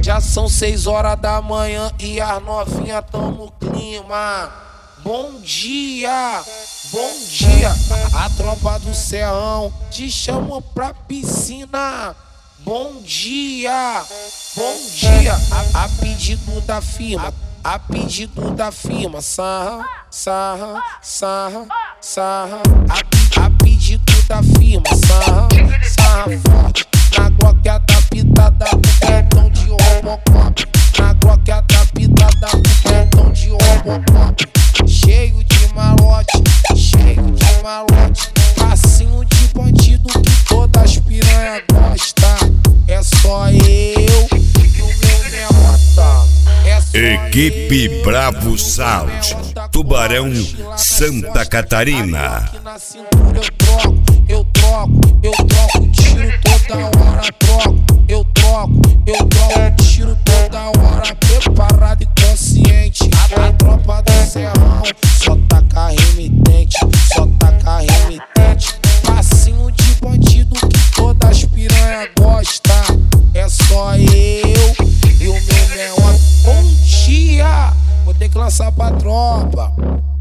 Já são 6 horas da manhã e as novinhas tão no clima. Bom dia, bom dia. A tropa do Serrão te chama pra piscina. Bom dia, bom dia. A pedido da firma, a pedido da firma. Sarra, sarra, sarra, sarra. A pedido da firma. Sarra, sarra forte. Na glock adaptada pro petão de Robocop. Na glock adaptada pro petão de Robocop. Cheio de malote, cheio de malote. Passinho de bandido que todas as piranha gosta. É só eu e o meu derrota. Equipe Bravo Sound, Tubarão, Santa Catarina. Na cintura eu troco tiro toda hora, eu troco tiro toda hora. Preparado e consciente, a tropa do Serrão só taca remitente, só taca remitente. Passinho de bandido que todas as piranha gosta. É só eu e o meu melhor. Bom dia, vou ter que lançar pra tropa.